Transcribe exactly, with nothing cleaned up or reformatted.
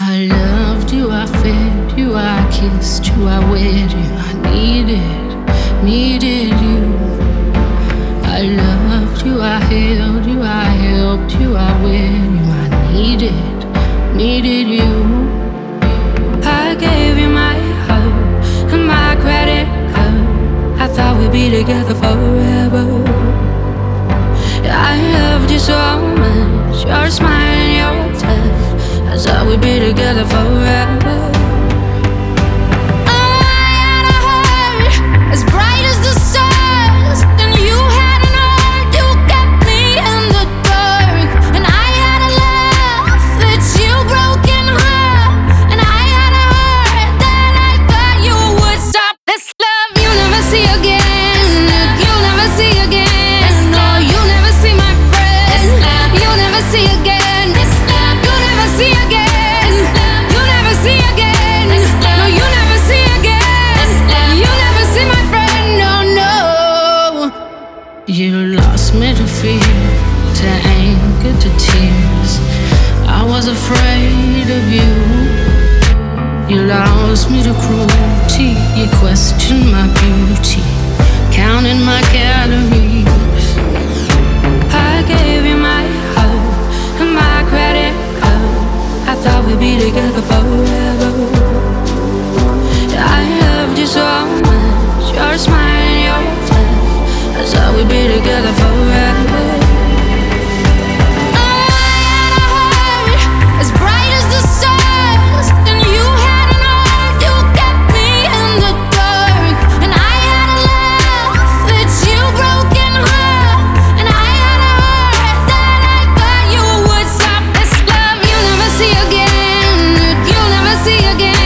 I loved you, I fed you, I kissed you, I wed you, I needed, needed you. I loved you, I held you, I helped you, I wed you, I needed, needed you. I gave you my heart and my credit card. I thought we'd be together forever. I loved you so much, your smile and your touch. I thought we'd be together forever. I had a heart as bright as the stars, and you had an heart, you kept me in the dark. And I had a love that you broke in half, and I had a heart that I thought you would stop. This love you'll never see again, you'll never see again. No, you'll never see my friend, you'll never see again. See again, you'll never see again. No, you'll never see again. You'll never see my friend. No, no. You lost me to fear, to anger, to tears. I was afraid of you. You lost me to cruelty. You questioned my beauty, counting my calories. I gave you my heart and my credit. I thought we'd be together forever. I loved you so much, your smile and your touch. I thought we'd be together forever. I had a heart as bright as the stars, and you had an heart, you kept me in the dark. And I had a love that you broke in half, and I had a heart that I thought you would stop. This love you'll never see again, you'll never see again.